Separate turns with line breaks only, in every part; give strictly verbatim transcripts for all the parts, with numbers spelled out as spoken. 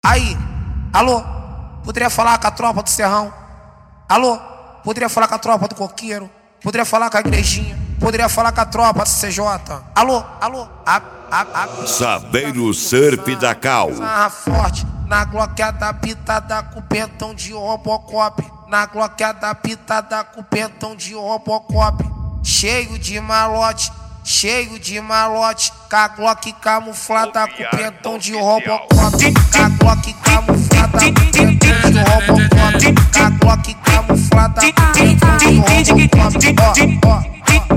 Aí, alô, poderia falar com a tropa do Serrão? Alô, poderia falar com a tropa do Coqueiro? Poderia falar com a igrejinha? Poderia falar com a tropa do C J? Alô, alô, a, a, a...
Sabeiro Surf da Cal.
Sarra forte, na gloqueada pitada com pentão de Robocop. Na gloqueada pitada com pentão de Robocop. Cheio de malote, cheio de malote. Com a Glock camuflada com pentão de Robocop. Com a Glock camuflada com pentão de Robocop. Com a Glock camuflada com pentão de Robocop. Ó, ó.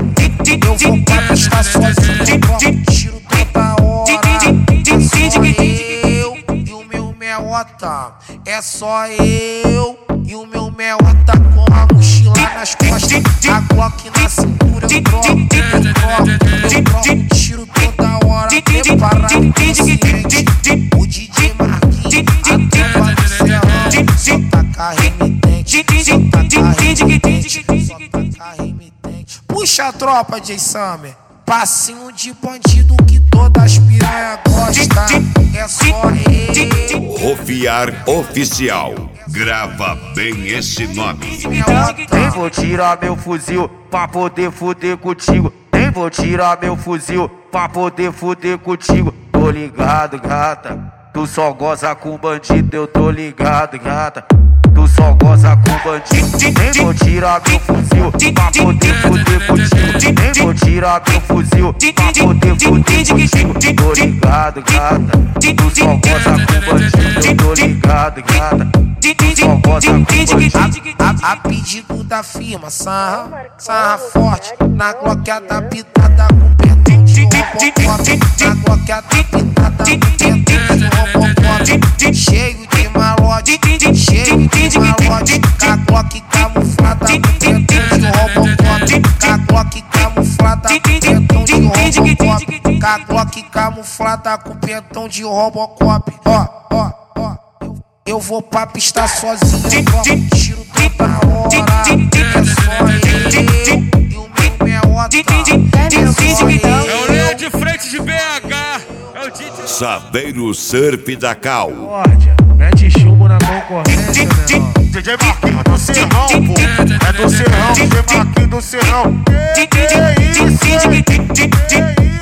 Eu vou pra pista sozinho, troco tiro toda hora. É só eu e o meu meota. É só eu e o meu meota com a mochila nas costas, a Glock na cintura. Eu troco, eu troco, eu troco tiro toda hora. Preparado, consciente. O D J Marquinhos, a tropa do Serrão. Só taca remitente, só taca remitente, só taca remitente. Puxa a tropa, J Summer. Passinho de bandido que todas as piranha gostam. É só eu.
Rofiar Oficial. Grava bem esse nome.
Nem vou tirar meu fuzil pra poder fuder contigo. Nem vou tirar meu fuzil pra poder fuder contigo. Tô ligado, gata. Tu só goza com bandido, eu tô ligado, gata. Tu só goza com bandido. Nem vou tirar meu fuzil pra poder fuder contigo. Nem vou tirar meu fuzil pra poder fuder contigo. Tô ligado, gata. Tu só goza com bandido, eu tô ligado, gata. Tu só goza com bandido.
A, a pedido da firma, sarra, sarra forte. Na gloqueada pitada com pentão de Robocop. Na gloqueada pitada com pentão de Robocop. Cheio de malote, cheio de malote. Com a Glock camuflada com pentão de Robocop. Com a Glock camuflada com pentão de Robocop. Com a Glock camuflada com pentão de Robocop. Ó, ó, ó. Eu vou pra pista sozinho, troco tiro toda hora. É só eu e o meu meota. É só eu.
É o Leão de frente de B H. É o D J
Sabeiro Surf da Cal.
Mete chumbo na concorrência, né?
D J Marquinhos do Serrão, pô. É do Serrão, D J Marquinhos do Serrão. Que que é isso? Que